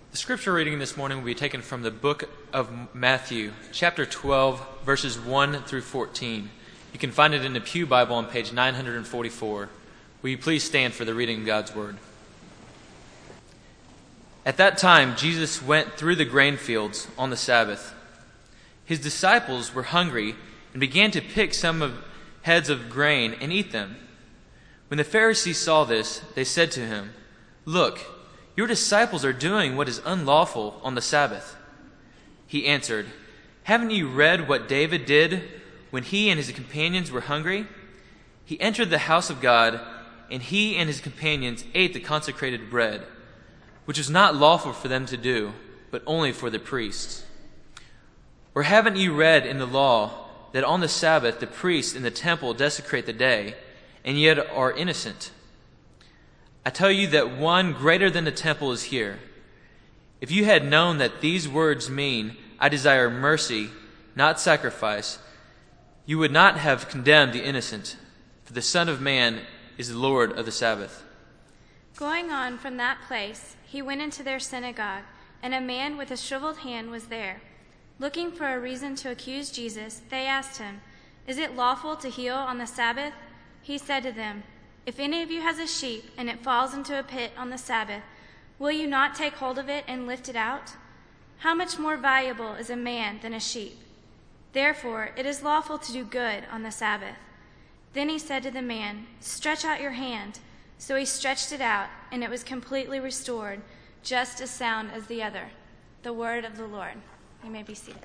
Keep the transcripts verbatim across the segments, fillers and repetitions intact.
The scripture reading this morning will be taken from the book of Matthew, chapter twelve, verses one through fourteen. You can find it in the Pew Bible on page nine forty-four. Will you please stand for the reading of God's Word? At that time, Jesus went through the grain fields on the Sabbath. His disciples were hungry and began to pick some of heads of grain and eat them. When the Pharisees saw this, they said to him, "Look, your disciples are doing what is unlawful on the Sabbath." He answered, "Haven't you read what David did when he and his companions were hungry? He entered the house of God, and he and his companions ate the consecrated bread, which was not lawful for them to do, but only for the priests. Or haven't you read in the law that on the Sabbath the priests in the temple desecrate the day, and yet are innocent? I tell you that one greater than the temple is here. If you had known that these words mean, 'I desire mercy, not sacrifice,' you would not have condemned the innocent, for the Son of Man is the Lord of the Sabbath." Going on from that place, he went into their synagogue, and a man with a shriveled hand was there. Looking for a reason to accuse Jesus, they asked him, "Is it lawful to heal on the Sabbath?" He said to them, "If any of you has a sheep, and it falls into a pit on the Sabbath, will you not take hold of it and lift it out? How much more valuable is a man than a sheep? Therefore it is lawful to do good on the Sabbath." Then he said to the man, "Stretch out your hand." So he stretched it out, and it was completely restored, just as sound as the other. The word of the Lord. You may be seated.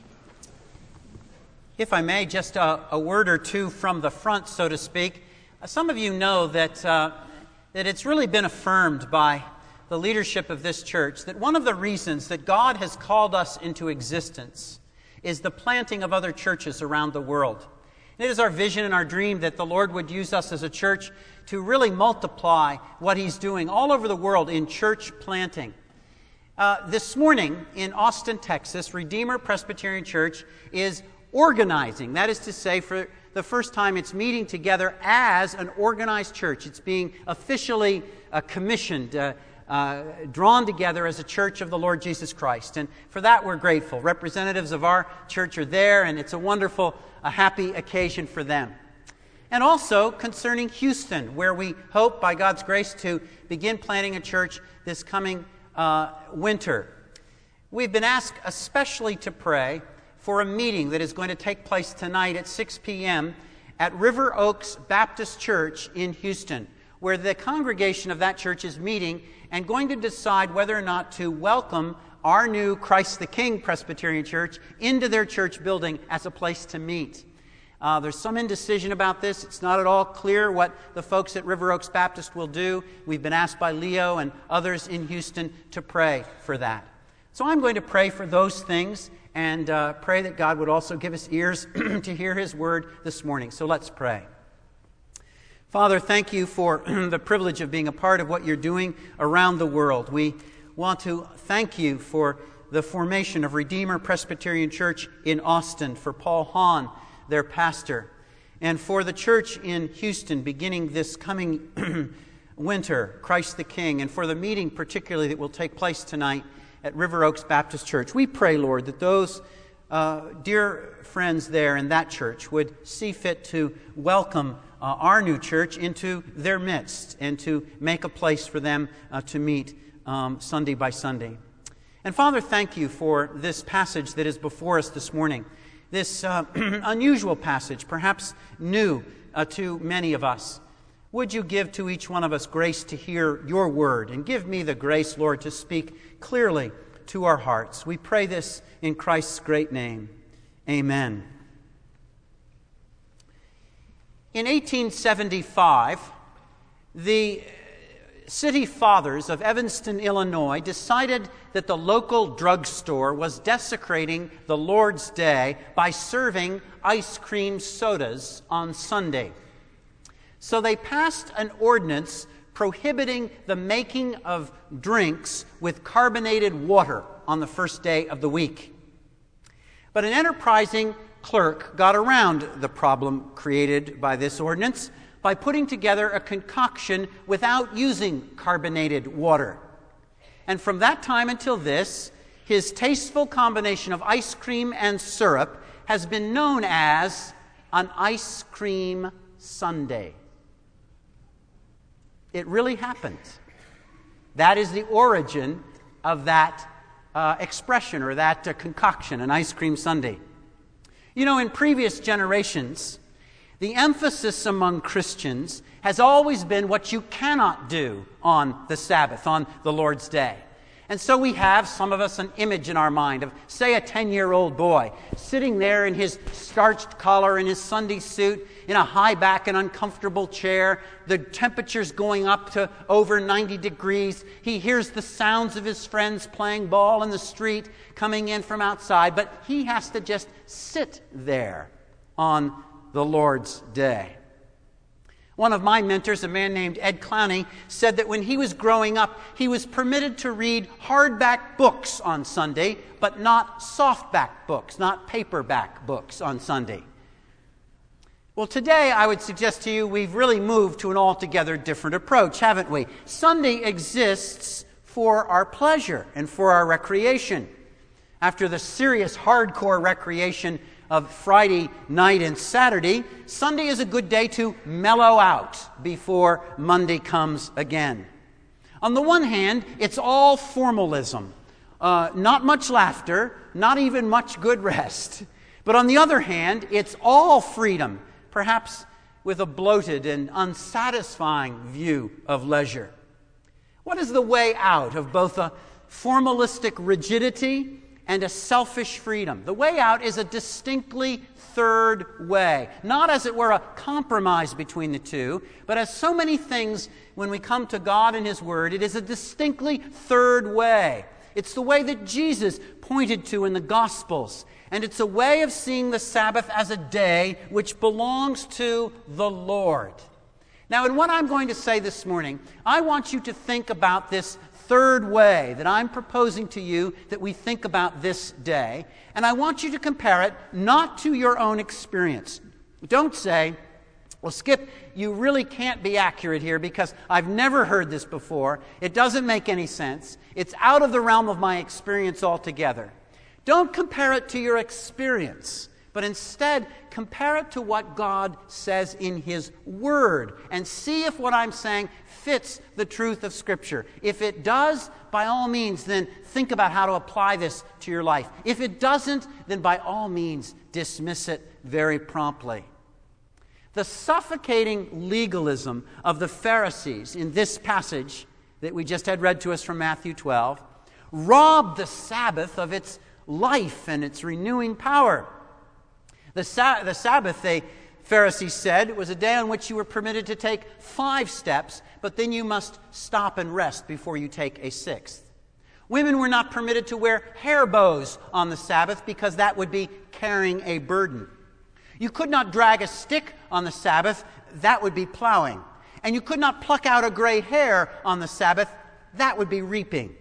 If I may, just a, a word or two from the front, so to speak. Some of you know that uh, that it's really been affirmed by the leadership of this church that one of the reasons that God has called us into existence is the planting of other churches around the world. And it is our vision and our dream that the Lord would use us as a church to really multiply what He's doing all over the world in church planting. Uh, this morning in Austin, Texas, Redeemer Presbyterian Church is organizing. That is to say, for the first time it's meeting together as an organized church. It's being officially uh, commissioned, uh, uh, drawn together as a church of the Lord Jesus Christ. And for that we're grateful. Representatives of our church are there, and it's a wonderful, a happy occasion for them. And also concerning Houston, where we hope by God's grace to begin planting a church this coming uh, winter. We've been asked especially to pray for a meeting that is going to take place tonight at six p.m. at River Oaks Baptist Church in Houston, where the congregation of that church is meeting and going to decide whether or not to welcome our new Christ the King Presbyterian Church into their church building as a place to meet. Uh, there's some indecision about this. It's not at all clear what the folks at River Oaks Baptist will do. We've been asked by Leo and others in Houston to pray for that. So I'm going to pray for those things and uh, pray that God would also give us ears to hear His word this morning. So let's pray. Father, thank you for the privilege of being a part of what you're doing around the world. We want to thank you for the formation of Redeemer Presbyterian Church in Austin, for Paul Hahn, their pastor, and for the church in Houston beginning this coming winter, Christ the King, and for the meeting particularly that will take place tonight at River Oaks Baptist Church. We pray, Lord, that those uh, dear friends there in that church would see fit to welcome uh, our new church into their midst and to make a place for them uh, to meet um, Sunday by Sunday. And Father, thank you for this passage that is before us this morning. This uh, unusual passage, perhaps new uh, to many of us. Would you give to each one of us grace to hear your word, and give me the grace, Lord, to speak clearly to our hearts. We pray this in Christ's great name. Amen. In eighteen seventy-five, the city fathers of Evanston, Illinois, decided that the local drugstore was desecrating the Lord's Day by serving ice cream sodas on Sunday. So they passed an ordinance prohibiting the making of drinks with carbonated water on the first day of the week. But an enterprising clerk got around the problem created by this ordinance by putting together a concoction without using carbonated water. And from that time until this, his tasteful combination of ice cream and syrup has been known as an ice cream sundae. It really happened. That is the origin of that uh, expression or that uh, concoction, an ice cream sundae. You know, in previous generations, the emphasis among Christians has always been what you cannot do on the Sabbath, on the Lord's Day. And so we have, some of us, an image in our mind of, say, a ten-year-old boy sitting there in his starched collar, in his Sunday suit, in a high back and uncomfortable chair. The temperature's going up to over ninety degrees. He hears the sounds of his friends playing ball in the street coming in from outside, but he has to just sit there on the Lord's Day. One of my mentors, a man named Ed Clowney, said that when he was growing up, he was permitted to read hardback books on Sunday, but not softback books, not paperback books on Sunday. Well, today I would suggest to you we've really moved to an altogether different approach, haven't we? Sunday exists for our pleasure and for our recreation. After the serious, hardcore recreation of Friday night and Saturday, Sunday is a good day to mellow out before Monday comes again. On the one hand, it's all formalism. Uh, not much laughter, not even much good rest. But on the other hand, it's all freedom, perhaps with a bloated and unsatisfying view of leisure. What is the way out of both a formalistic rigidity and a selfish freedom? The way out is a distinctly third way. Not, as it were, a compromise between the two, but as so many things when we come to God and His Word, it is a distinctly third way. It's the way that Jesus pointed to in the Gospels. And it's a way of seeing the Sabbath as a day which belongs to the Lord. Now, in what I'm going to say this morning, I want you to think about this third way that I'm proposing to you that we think about this day. And I want you to compare it not to your own experience. Don't say, well, Skip, you really can't be accurate here because I've never heard this before. It doesn't make any sense. It's out of the realm of my experience altogether. Don't compare it to your experience, but instead compare it to what God says in His Word and see if what I'm saying fits the truth of Scripture. If it does, by all means, then think about how to apply this to your life. If it doesn't, then by all means, dismiss it very promptly. The suffocating legalism of the Pharisees in this passage that we just had read to us from Matthew twelve robbed the Sabbath of its life and its renewing power. The, sa- the Sabbath, the Pharisees said, was a day on which you were permitted to take five steps, but then you must stop and rest before you take a sixth. Women were not permitted to wear hair bows on the Sabbath because that would be carrying a burden. You could not drag a stick on the Sabbath, that would be plowing. And you could not pluck out a gray hair on the Sabbath, that would be reaping.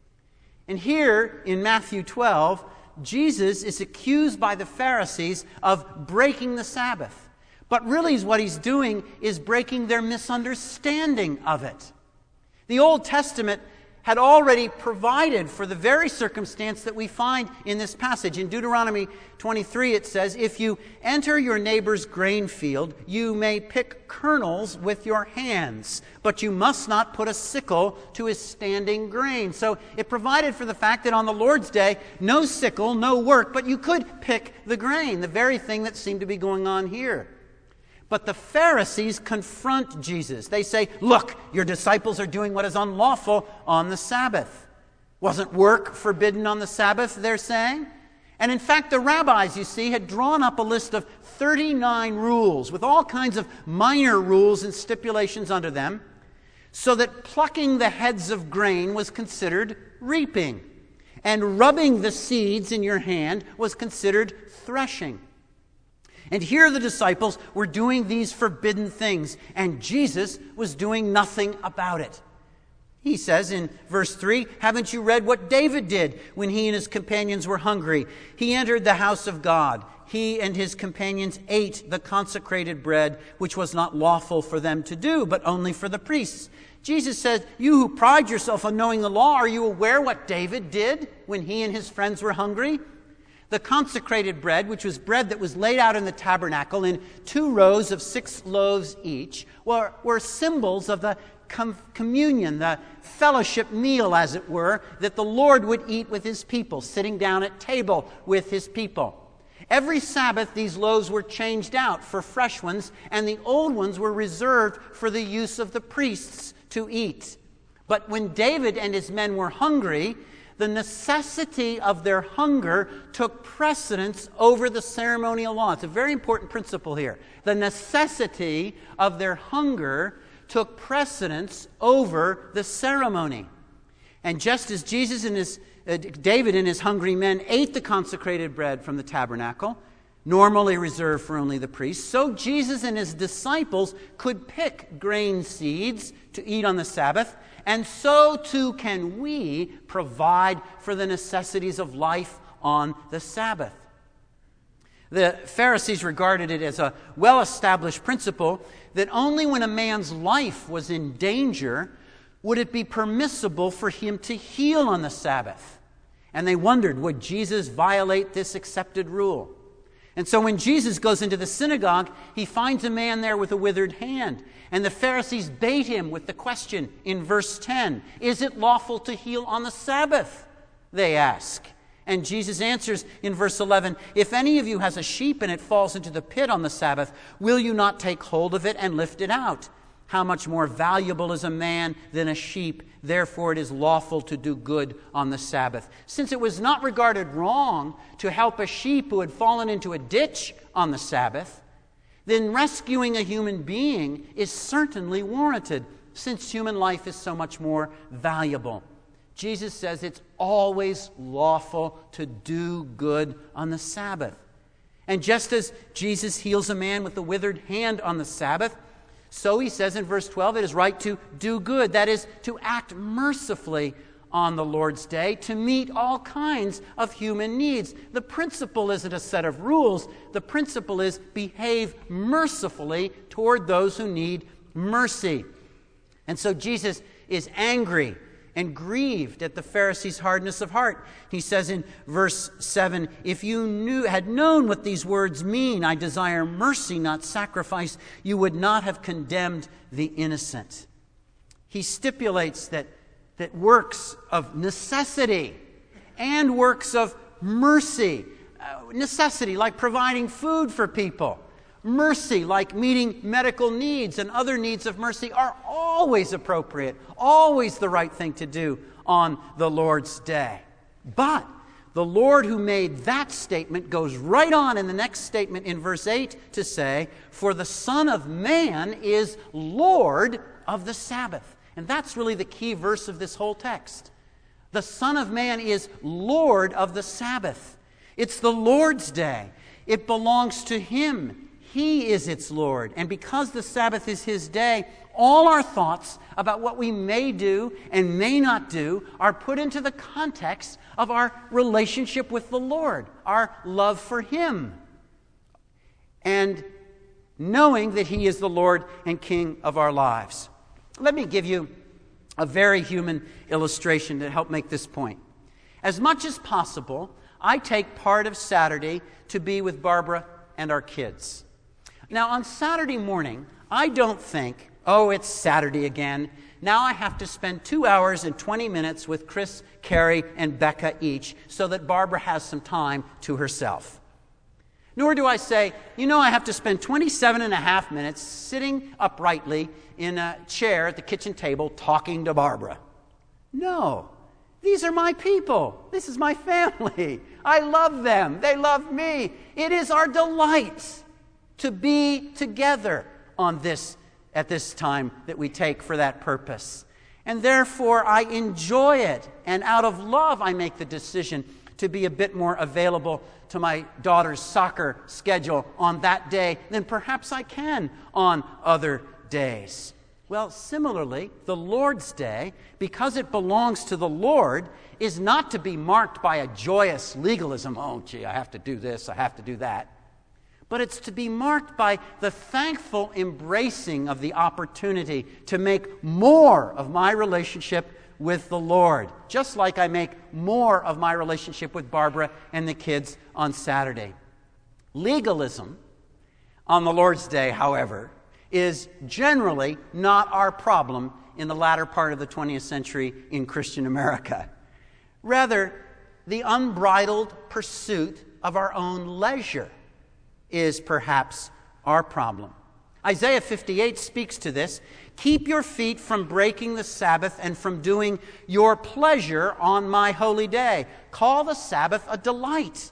And here in Matthew twelve, Jesus is accused by the Pharisees of breaking the Sabbath. But really what he's doing is breaking their misunderstanding of it. The Old Testament had already provided for the very circumstance that we find in this passage. In Deuteronomy twenty-three it says, if you enter your neighbor's grain field, you may pick kernels with your hands, but you must not put a sickle to his standing grain. So it provided for the fact that on the Lord's Day, no sickle, no work, but you could pick the grain, the very thing that seemed to be going on here. But the Pharisees confront Jesus. They say, look, your disciples are doing what is unlawful on the Sabbath. Wasn't work forbidden on the Sabbath, they're saying? And in fact, the rabbis, you see, had drawn up a list of thirty-nine rules with all kinds of minor rules and stipulations under them, so that plucking the heads of grain was considered reaping, and rubbing the seeds in your hand was considered threshing. And here the disciples were doing these forbidden things, and Jesus was doing nothing about it. He says in verse three, haven't you read what David did when he and his companions were hungry? He entered the house of God. He and his companions ate the consecrated bread, which was not lawful for them to do, but only for the priests. Jesus said, you who pride yourself on knowing the law, are you aware what David did when he and his friends were hungry? The consecrated bread, which was bread that was laid out in the tabernacle in two rows of six loaves each, were, were symbols of the com- communion, the fellowship meal, as it were, that the Lord would eat with his people, sitting down at table with his people. Every Sabbath, these loaves were changed out for fresh ones, and the old ones were reserved for the use of the priests to eat. But when David and his men were hungry, the necessity of their hunger took precedence over the ceremonial law. It's a very important principle here. The necessity of their hunger took precedence over the ceremony. And just as Jesus and his uh, David and his hungry men ate the consecrated bread from the tabernacle, normally reserved for only the priests, so Jesus and his disciples could pick grain seeds to eat on the Sabbath, and so too can we provide for the necessities of life on the Sabbath. The Pharisees regarded it as a well-established principle that only when a man's life was in danger would it be permissible for him to heal on the Sabbath. And they wondered, would Jesus violate this accepted rule? And so when Jesus goes into the synagogue, he finds a man there with a withered hand. And the Pharisees bait him with the question in verse ten, is it lawful to heal on the Sabbath? They ask. And Jesus answers in verse eleven, if any of you has a sheep and it falls into the pit on the Sabbath, will you not take hold of it and lift it out? How much more valuable is a man than a sheep? Therefore it is lawful to do good on the Sabbath. Since it was not regarded wrong to help a sheep who had fallen into a ditch on the Sabbath, then rescuing a human being is certainly warranted, since human life is so much more valuable. Jesus says it's always lawful to do good on the Sabbath. And just as Jesus heals a man with a withered hand on the Sabbath, so he says in verse twelve, it is right to do good. That is, to act mercifully on the Lord's day, to meet all kinds of human needs. The principle isn't a set of rules. The principle is behave mercifully toward those who need mercy. And so Jesus is angry and grieved at the Pharisees' hardness of heart. He says in verse seven, if you knew, had known what these words mean, I desire mercy, not sacrifice, you would not have condemned the innocent. He stipulates that, that works of necessity and works of mercy, uh, necessity like providing food for people, mercy, like meeting medical needs and other needs of mercy, are always appropriate, always the right thing to do on the Lord's day. But the Lord who made that statement goes right on in the next statement in verse eight to say, for the Son of Man is Lord of the Sabbath. And that's really the key verse of this whole text. The Son of Man is Lord of the Sabbath. It's the Lord's day. It belongs to Him. He is its Lord. And because the Sabbath is His day, all our thoughts about what we may do and may not do are put into the context of our relationship with the Lord, our love for Him, and knowing that He is the Lord and King of our lives. Let me give you a very human illustration to help make this point. As much as possible, I take part of Saturday to be with Barbara and our kids. Now, on Saturday morning, I don't think, oh, it's Saturday again. Now I have to spend two hours and twenty minutes with Chris, Carrie, and Becca each so that Barbara has some time to herself. Nor do I say, you know, I have to spend twenty-seven and a half minutes sitting uprightly in a chair at the kitchen table talking to Barbara. No, these are my people. This is my family. I love them. They love me. It is our delight to be together on this at this time that we take for that purpose. And therefore, I enjoy it. And out of love, I make the decision to be a bit more available to my daughter's soccer schedule on that day than perhaps I can on other days. Well, similarly, the Lord's Day, because it belongs to the Lord, is not to be marked by a joyous legalism. Oh, gee, I have to do this, I have to do that. but it's to be marked by the thankful embracing of the opportunity to make more of my relationship with the Lord, just like I make more of my relationship with Barbara and the kids on Saturday. Legalism on the Lord's Day, however, is generally not our problem in the latter part of the twentieth century in Christian America. Rather, the unbridled pursuit of our own leisure is perhaps our problem. Isaiah fifty-eight speaks to this. Keep your feet from breaking the Sabbath and from doing your pleasure on my holy day. Call the Sabbath a delight.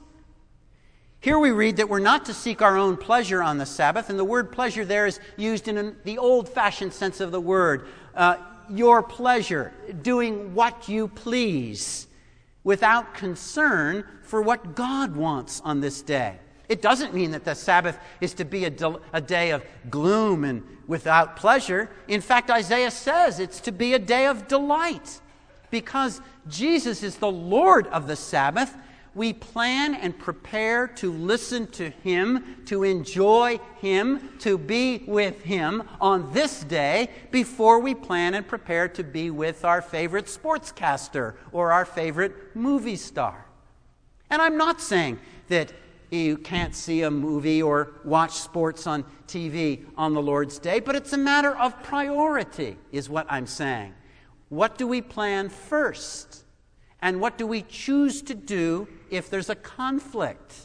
Here we read that we're not to seek our own pleasure on the Sabbath, and the word pleasure there is used in an, the old-fashioned sense of the word. Uh, your pleasure, doing what you please, without concern for what God wants on this day. It doesn't mean that the Sabbath is to be a, del- a day of gloom and without pleasure. In fact, Isaiah says it's to be a day of delight. Because Jesus is the Lord of the Sabbath, we plan and prepare to listen to Him, to enjoy Him, to be with Him on this day before we plan and prepare to be with our favorite sportscaster or our favorite movie star. And I'm not saying that you can't see a movie or watch sports on T V on the Lord's Day, but it's a matter of priority, is what I'm saying. What do we plan first? And what do we choose to do if there's a conflict?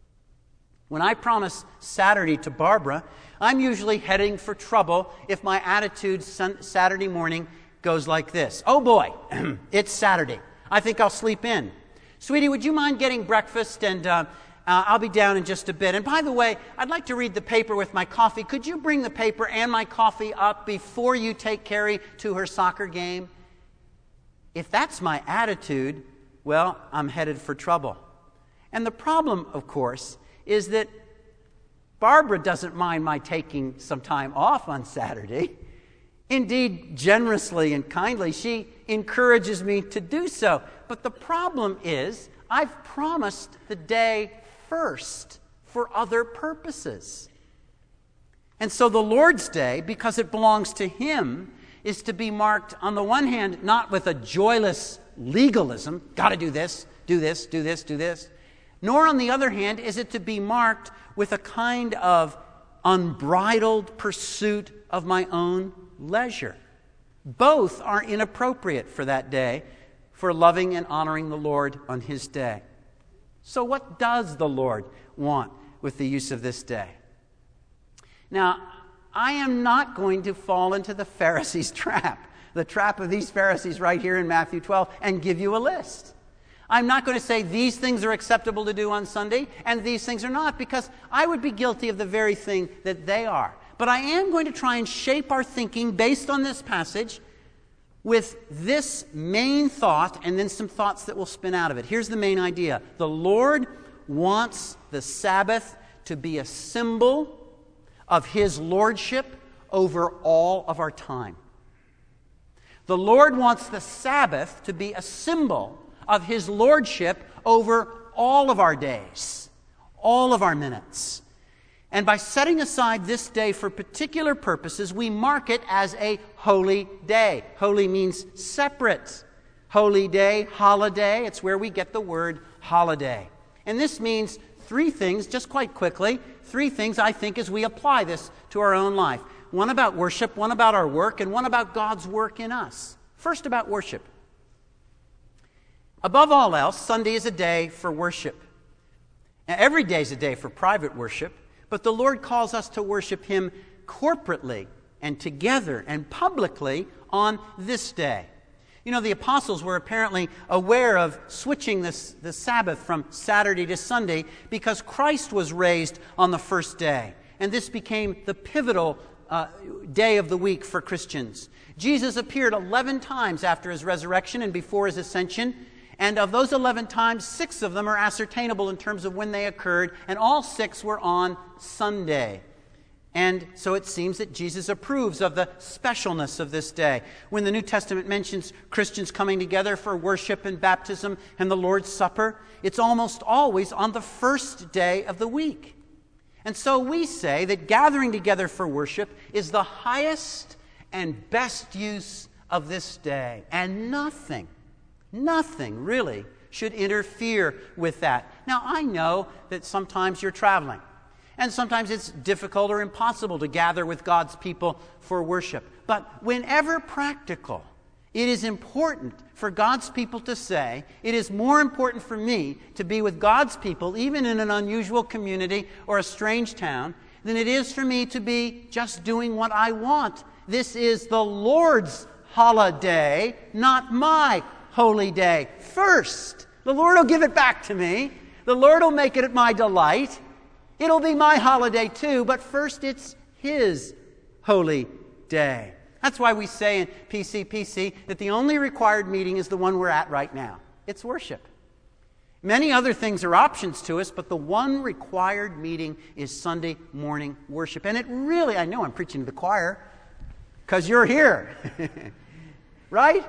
When I promise Saturday to Barbara, I'm usually heading for trouble if my attitude Saturday morning goes like this. Oh boy, it's Saturday. I think I'll sleep in. Sweetie, would you mind getting breakfast? And uh, uh, I'll be down in just a bit. And by the way, I'd like to read the paper with my coffee. Could you bring the paper and my coffee up before you take Carrie to her soccer game? If that's my attitude, well, I'm headed for trouble. And the problem, of course, is that Barbara doesn't mind my taking some time off on Saturday. Indeed, generously and kindly, she encourages me to do so. But the problem is, I've promised the day first for other purposes. And so the Lord's Day, because it belongs to Him, is to be marked, on the one hand, not with a joyless legalism, got to do this, do this, do this, do this, nor on the other hand is it to be marked with a kind of unbridled pursuit of my own leisure. Both are inappropriate for that day, for loving and honoring the Lord on His day. So what does the Lord want with the use of this day? Now, I am not going to fall into the Pharisees' trap, the trap of these Pharisees right here in Matthew twelve, and give you a list. I'm not going to say these things are acceptable to do on Sunday and these things are not, because I would be guilty of the very thing that they are. But I am going to try and shape our thinking based on this passage with this main thought and then some thoughts that will spin out of it. Here's the main idea. The Lord wants the Sabbath to be a symbol of His lordship over all of our time. The Lord wants the Sabbath to be a symbol of His lordship over all of our days, all of our minutes. And by setting aside this day for particular purposes, we mark it as a holy day. Holy means separate. Holy day, holiday, it's where we get the word holiday. And this means three things, just quite quickly, three things I think as we apply this to our own life. One about worship, one about our work, and one about God's work in us. First, about worship. Above all else, Sunday is a day for worship. Now, every day is a day for private worship, but the Lord calls us to worship Him corporately and together and publicly on this day. You know, the apostles were apparently aware of switching this, the Sabbath from Saturday to Sunday because Christ was raised on the first day. And this became the pivotal uh, day of the week for Christians. Jesus appeared eleven times after His resurrection and before His ascension. And of those eleven times, six of them are ascertainable in terms of when they occurred. And all six were on Sunday. And so it seems that Jesus approves of the specialness of this day. When the New Testament mentions Christians coming together for worship and baptism and the Lord's Supper, it's almost always on the first day of the week. And so we say that gathering together for worship is the highest and best use of this day. And nothing, nothing really should interfere with that. Now, I know that sometimes you're traveling, and sometimes it's difficult or impossible to gather with God's people for worship. But whenever practical, it is important for God's people to say, it is more important for me to be with God's people, even in an unusual community or a strange town, than it is for me to be just doing what I want. This is the Lord's holiday, not my holy day. First, the Lord will give it back to me. The Lord will make it my delight. It'll be my holiday too, but first it's His holy day. That's why we say in P C P C that the only required meeting is the one we're at right now. It's worship. Many other things are options to us, but the one required meeting is Sunday morning worship. And it really, I know I'm preaching to the choir because you're here, right?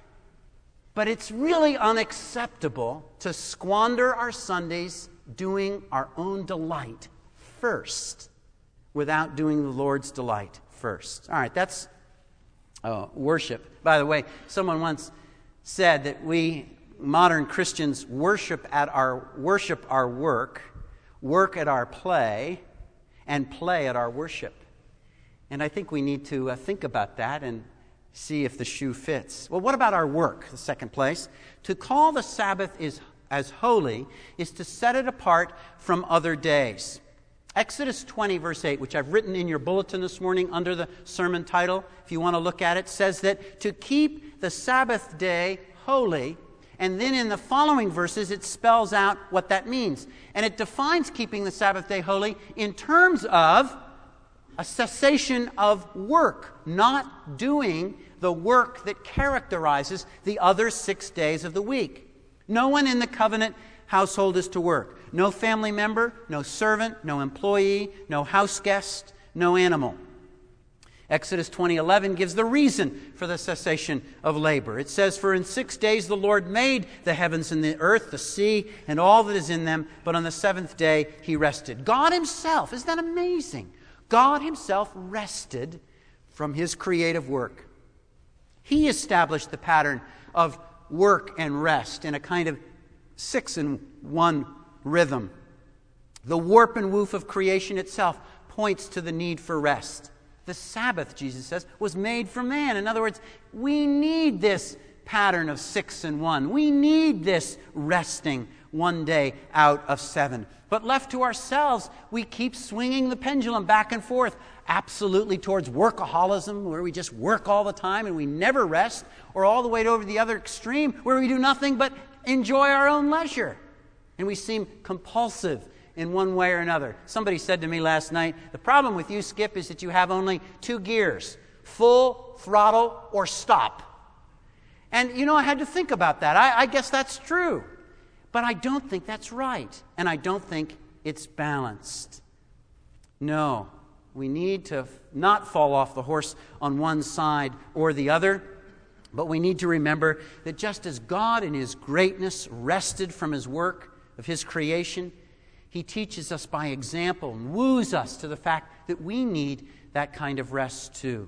But it's really unacceptable to squander our Sundays doing our own delight first without doing the Lord's delight first. All right, that's uh, worship. By the way, someone once said that we modern Christians worship at our worship our work, work at our play, and play at our worship. And I think we need to uh, think about that and see if the shoe fits. Well, what about our work? The second place. To call the Sabbath is as holy is to set it apart from other days. Exodus twenty, verse eight, which I've written in your bulletin this morning under the sermon title, if you want to look at it, says that to keep the Sabbath day holy, and then in the following verses it spells out what that means. And it defines keeping the Sabbath day holy in terms of a cessation of work, not doing the work that characterizes the other six days of the week. No one in the covenant household is to work. No family member, no servant, no employee, no house guest, no animal. Exodus twenty eleven gives the reason for the cessation of labor. It says, "For in six days the Lord made the heavens and the earth, the sea, and all that is in them, but on the seventh day He rested." God Himself, isn't that amazing? God Himself rested from His creative work. He established the pattern of work and rest in a kind of six-in-one rhythm. The warp and woof of creation itself points to the need for rest. The Sabbath, Jesus says, was made for man. In other words, we need this pattern of six and one. We need this resting one day out of seven. But left to ourselves, we keep swinging the pendulum back and forth, absolutely towards workaholism, where we just work all the time and we never rest, or all the way over to the other extreme, where we do nothing but enjoy our own leisure. And we seem compulsive in one way or another. Somebody said to me last night, the problem with you, Skip, is that you have only two gears, full throttle or stop. And, you know, I had to think about that. I, I guess that's true. But I don't think that's right. And I don't think it's balanced. No, we need to not fall off the horse on one side or the other. But we need to remember that just as God in His greatness rested from His work of His creation, He teaches us by example and woos us to the fact that we need that kind of rest too.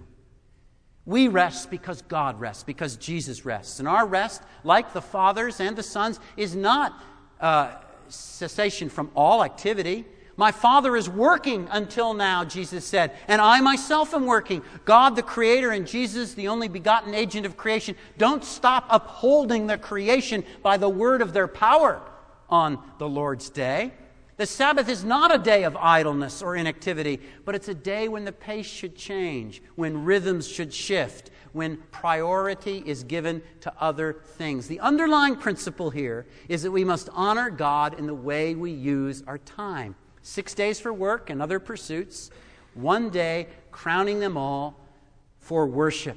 We rest because God rests, because Jesus rests. And our rest, like the Father's and the Son's, is not uh, cessation from all activity. My Father is working until now, Jesus said, and I myself am working. God, the Creator, and Jesus, the only begotten agent of creation, don't stop upholding the creation by the word of their power on the Lord's day. The Sabbath is not a day of idleness or inactivity, but it's a day when the pace should change, when rhythms should shift, when priority is given to other things. The underlying principle here is that we must honor God in the way we use our time. Six days for work and other pursuits, one day crowning them all for worship.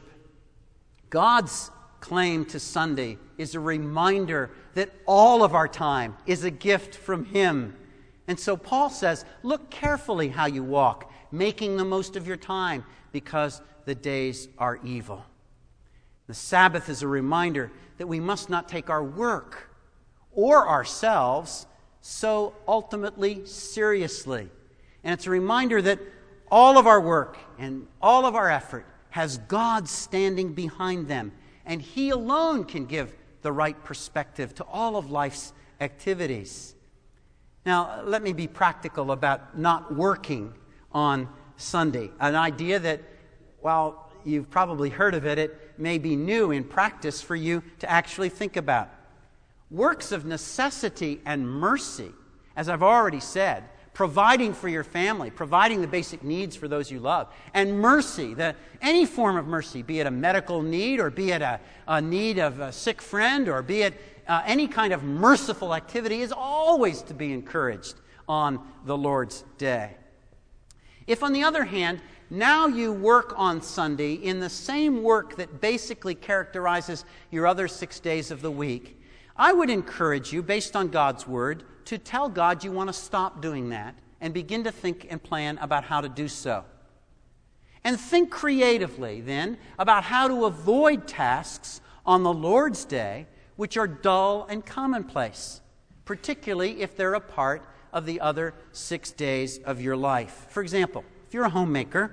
God's claim to Sunday is a reminder that all of our time is a gift from Him. And so Paul says, look carefully how you walk, making the most of your time, because the days are evil. The Sabbath is a reminder that we must not take our work or ourselves so ultimately seriously. And it's a reminder that all of our work and all of our effort has God standing behind them. And He alone can give the right perspective to all of life's activities. Now, let me be practical about not working on Sunday. An idea that, while you've probably heard of it, it may be new in practice for you to actually think about. Works of necessity and mercy, as I've already said, providing for your family, providing the basic needs for those you love, and mercy, the, any form of mercy, be it a medical need or be it a, a need of a sick friend or be it uh, any kind of merciful activity, is always to be encouraged on the Lord's day. If, on the other hand, now you work on Sunday in the same work that basically characterizes your other six days of the week, I would encourage you, based on God's Word, to tell God you want to stop doing that and begin to think and plan about how to do so. And think creatively, then, about how to avoid tasks on the Lord's Day which are dull and commonplace, particularly if they're a part of the other six days of your life. For example, if you're a homemaker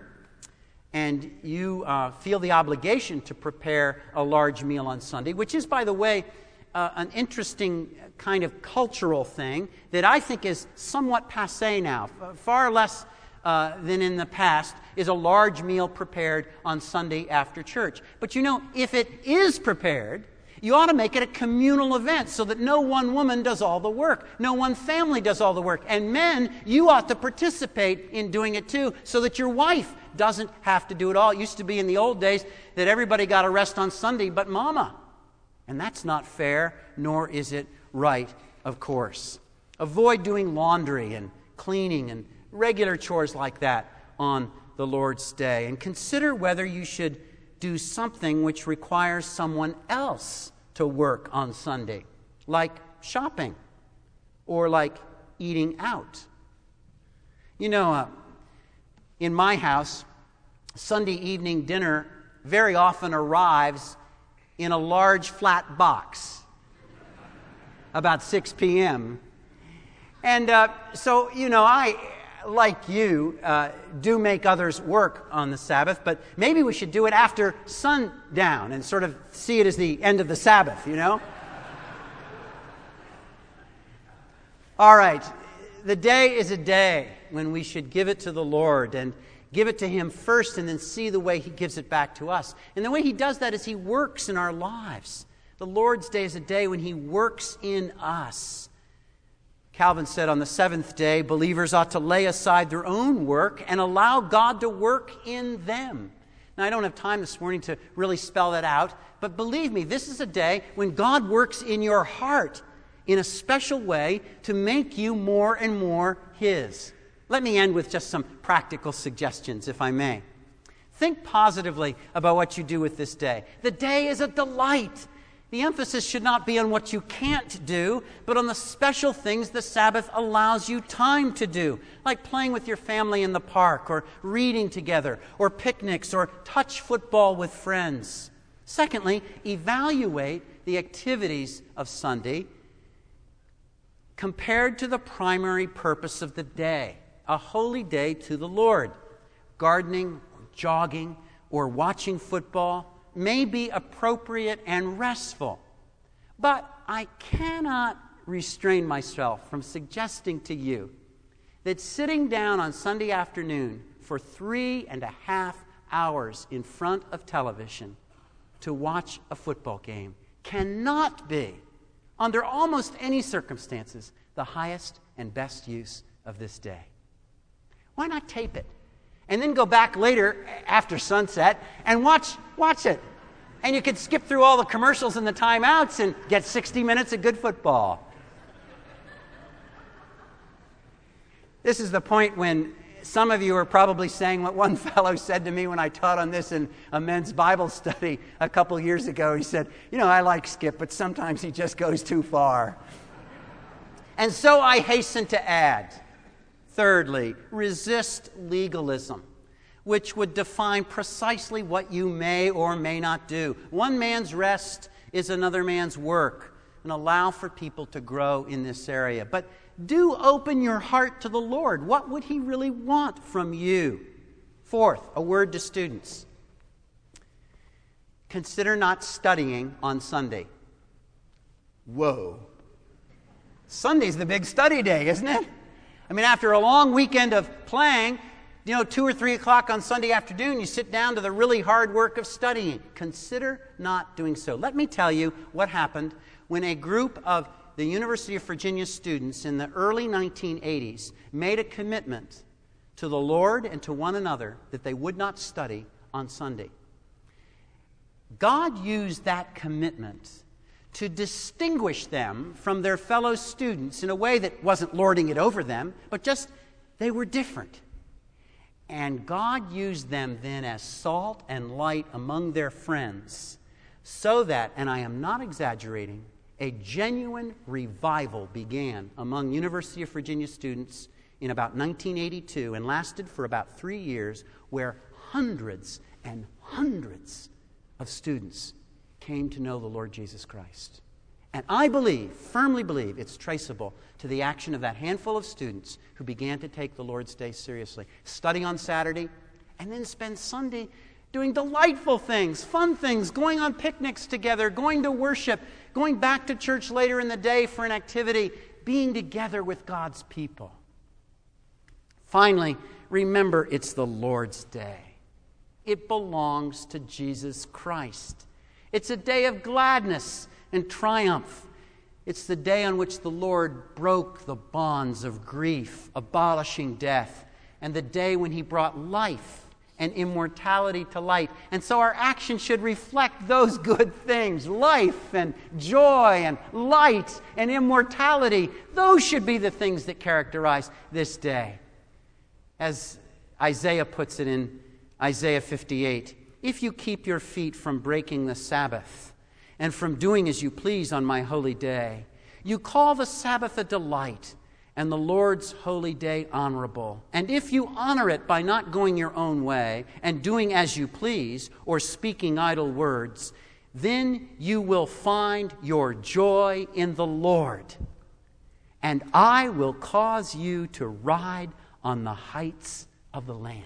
and you uh, feel the obligation to prepare a large meal on Sunday, which is, by the way, Uh, an interesting kind of cultural thing that I think is somewhat passé now. F- far less uh, than in the past is a large meal prepared on Sunday after church. But you know, if it is prepared, you ought to make it a communal event so that no one woman does all the work, no one family does all the work. And men, you ought to participate in doing it too, so that your wife doesn't have to do it all. It used to be in the old days that everybody got a rest on Sunday but mama. And that's not fair, nor is it right, of course. Avoid doing laundry and cleaning and regular chores like that on the Lord's Day. And consider whether you should do something which requires someone else to work on Sunday, like shopping or like eating out. You know, uh, in my house, Sunday evening dinner very often arrives in a large flat box about six p.m. And uh, so, you know, I, like you, uh, do make others work on the Sabbath, but maybe we should do it after sundown and sort of see it as the end of the Sabbath, you know? All right, the day is a day when we should give it to the Lord and give it to Him first and then see the way He gives it back to us. And the way He does that is He works in our lives. The Lord's Day is a day when He works in us. Calvin said on the seventh day, believers ought to lay aside their own work and allow God to work in them. Now, I don't have time this morning to really spell that out, but believe me, this is a day when God works in your heart in a special way to make you more and more His. Let me end with just some practical suggestions, if I may. Think positively about what you do with this day. The day is a delight. The emphasis should not be on what you can't do, but on the special things the Sabbath allows you time to do, like playing with your family in the park, or reading together, or picnics, or touch football with friends. Secondly, evaluate the activities of Sunday compared to the primary purpose of the day. A holy day to the Lord. Gardening, or jogging, or watching football may be appropriate and restful. But I cannot restrain myself from suggesting to you that sitting down on Sunday afternoon for three and a half hours in front of television to watch a football game cannot be, under almost any circumstances, the highest and best use of this day. Why not tape it? And then go back later after sunset and watch watch it. And you could skip through all the commercials and the timeouts and get sixty minutes of good football. This is the point when some of you are probably saying what one fellow said to me when I taught on this in a men's Bible study a couple years ago. He said, you know, I like Skip, but sometimes he just goes too far. And so I hasten to add, thirdly, resist legalism, which would define precisely what you may or may not do. One man's rest is another man's work. and allow for people to grow in this area. But do open your heart to the Lord. What would He really want from you? Fourth, a word to students. Consider not studying on Sunday. Whoa. Sunday's the big study day, isn't it? I mean, after a long weekend of playing, you know, two or three o'clock on Sunday afternoon, you sit down to the really hard work of studying. Consider not doing so. Let me tell you what happened when a group of the University of Virginia students in the early nineteen eighties made a commitment to the Lord and to one another that they would not study on Sunday. God used that commitment to distinguish them from their fellow students in a way that wasn't lording it over them, but just they were different. And God used them then as salt and light among their friends so that, and I am not exaggerating, a genuine revival began among University of Virginia students in about nineteen eighty-two and lasted for about three years, where hundreds and hundreds of students came to know the Lord Jesus Christ. And I believe, firmly believe, it's traceable to the action of that handful of students who began to take the Lord's Day seriously, study on Saturday, and then spend Sunday doing delightful things, fun things, going on picnics together, going to worship, going back to church later in the day for an activity, being together with God's people. Finally, remember it's the Lord's Day. It belongs to Jesus Christ. It's a day of gladness and triumph. It's the day on which the Lord broke the bonds of grief, abolishing death, and the day when He brought life and immortality to light. And so our action should reflect those good things. Life and joy and light and immortality. Those should be the things that characterize this day. As Isaiah puts it in Isaiah fifty-eight, if you keep your feet from breaking the Sabbath and from doing as you please on my holy day, you call the Sabbath a delight and the Lord's holy day honorable. And if you honor it by not going your own way and doing as you please or speaking idle words, then you will find your joy in the Lord. And I will cause you to ride on the heights of the land.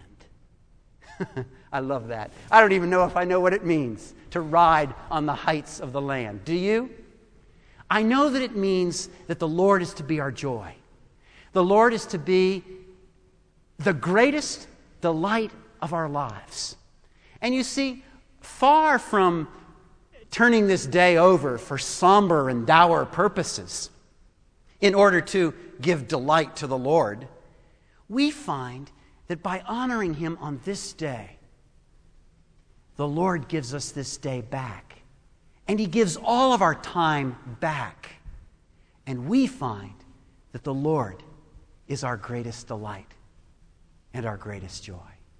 I love that. I don't even know if I know what it means to ride on the heights of the land. Do you? I know that it means that the Lord is to be our joy. The Lord is to be the greatest delight of our lives. And you see, far from turning this day over for somber and dour purposes in order to give delight to the Lord, we find that by honoring Him on this day, the Lord gives us this day back. And He gives all of our time back. And we find that the Lord is our greatest delight and our greatest joy.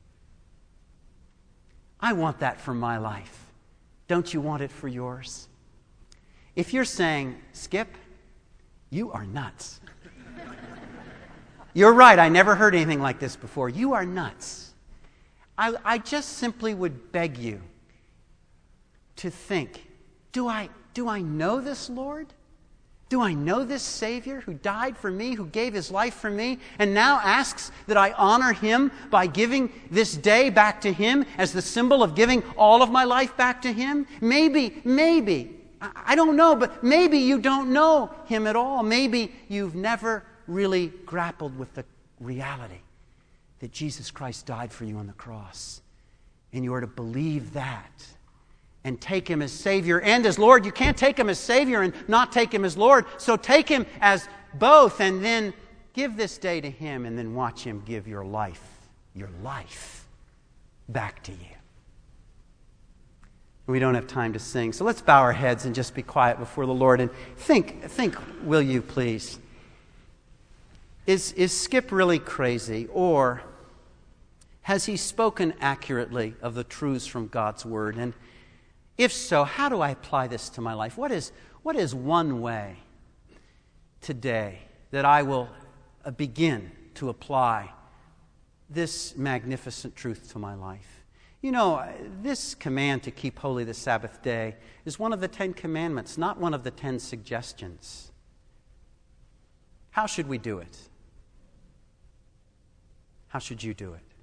I want that for my life. Don't you want it for yours? If you're saying, Skip, you are nuts. You're right, I never heard anything like this before. You are nuts. I, I just simply would beg you to think, do I, do I know this Lord? Do I know this Savior who died for me, who gave His life for me, and now asks that I honor Him by giving this day back to Him as the symbol of giving all of my life back to Him? Maybe, maybe, I don't know, but maybe you don't know Him at all. Maybe you've never really grappled with the reality that Jesus Christ died for you on the cross. And you are to believe that and take Him as Savior and as Lord. You can't take Him as Savior and not take Him as Lord. So take Him as both and then give this day to Him and then watch Him give your life, your life back to you. We don't have time to sing, so let's bow our heads and just be quiet before the Lord and think, think, will you please? Is, is Skip really crazy, or has he spoken accurately of the truths from God's Word? And if so, how do I apply this to my life? What is, what is one way today that I will begin to apply this magnificent truth to my life? You know, this command to keep holy the Sabbath day is one of the Ten Commandments, not one of the ten suggestions. How should we do it? How should you do it?